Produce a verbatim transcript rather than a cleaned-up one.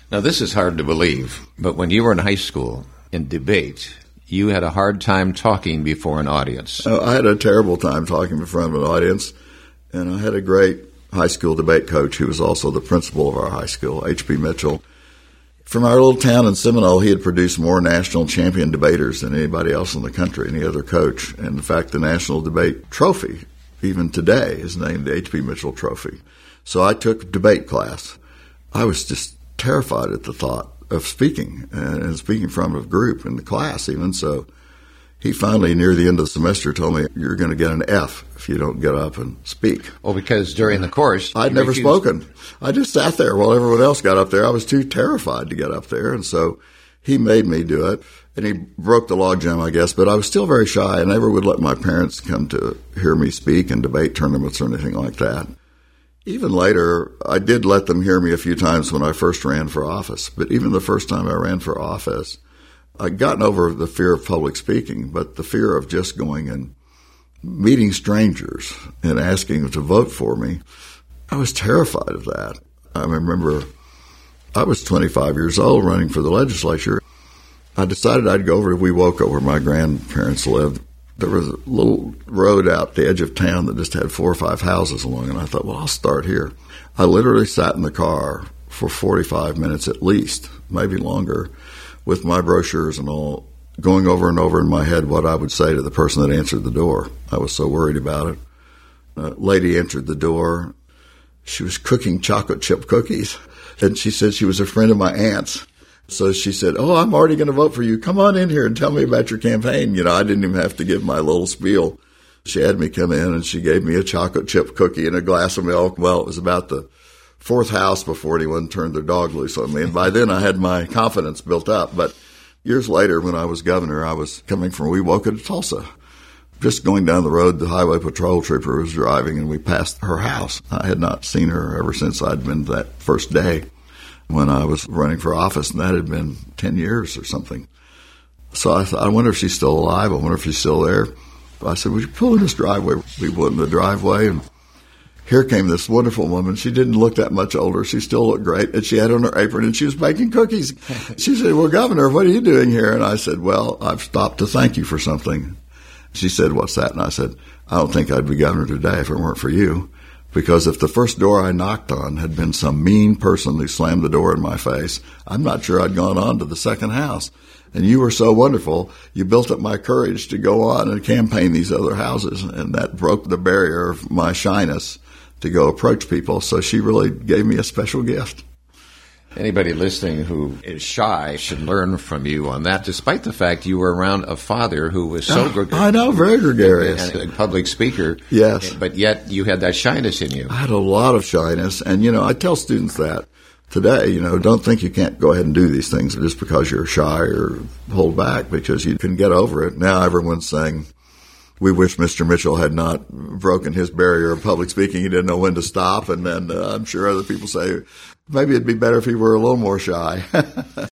Now, this is hard to believe, but when you were in high school, in debate, you had a hard time talking before an audience. Oh, I had a terrible time talking in front of an audience, and I had a great high school debate coach who was also the principal of our high school, H P Mitchell. From our little town in Seminole, he had produced more national champion debaters than anybody else in the country, any other coach. And in fact, the National Debate Trophy, even today, is named the H P Mitchell Trophy. So I took debate class. I was just terrified at the thought of speaking, and speaking in front of a group in the class even. So he finally, near the end of the semester, told me, you're going to get an F if you don't get up and speak. Well, because during the course, I'd never refused. spoken. I just sat there while everyone else got up there. I was too terrified to get up there, and so he made me do it. And he broke the logjam, I guess, but I was still very shy. I never would let my parents come to hear me speak in debate tournaments or anything like that. Even later, I did let them hear me a few times when I first ran for office. But even the first time I ran for office, I'd gotten over the fear of public speaking, but the fear of just going and meeting strangers and asking them to vote for me, I was terrified of that. I remember I was twenty-five years old running for the legislature. I decided I'd go over to Wewoka, where my grandparents lived. There was a little road out the edge of town that just had four or five houses along, and I thought, well, I'll start here. I literally sat in the car for forty-five minutes at least, maybe longer, with my brochures and all, going over and over in my head what I would say to the person that answered the door. I was so worried about it. A lady entered the door. She was cooking chocolate chip cookies, and she said she was a friend of my aunt's. So she said, oh, I'm already going to vote for you. Come on in here and tell me about your campaign. You know, I didn't even have to give my little spiel. She had me come in, and she gave me a chocolate chip cookie and a glass of milk. Well, it was about the fourth house before anyone turned their dog loose on me. And by then I had my confidence built up. But years later, when I was governor, I was coming from Wewoka to Tulsa. Just going down the road, the highway patrol trooper was driving, and we passed her house. I had not seen her ever since I'd been that first day when I was running for office, and that had been ten years or something. So I thought, I wonder if she's still alive. I wonder if she's still there. I said, would you pull in this driveway? We went in the driveway, and here came this wonderful woman. She didn't look that much older. She still looked great, and she had on her apron, and she was baking cookies. She said, well, Governor, what are you doing here? And I said, well, I've stopped to thank you for something. She said, what's that? And I said, I don't think I'd be governor today if it weren't for you. Because if the first door I knocked on had been some mean person who slammed the door in my face, I'm not sure I'd gone on to the second house. And you were so wonderful, you built up my courage to go on and campaign these other houses, and that broke the barrier of my shyness to go approach people. So she really gave me a special gift. Anybody listening who is shy should learn from you on that, despite the fact you were around a father who was so oh, gregarious. I know, very gregarious. And a public speaker. Yes. But yet you had that shyness in you. I had a lot of shyness. And, you know, I tell students that today, you know, don't think you can't go ahead and do these things just because you're shy or hold back, because you can get over it. Now everyone's saying, we wish Mister Mitchell had not broken his barrier of public speaking. He didn't know when to stop. And then uh, I'm sure other people say, maybe it'd be better if he were a little more shy.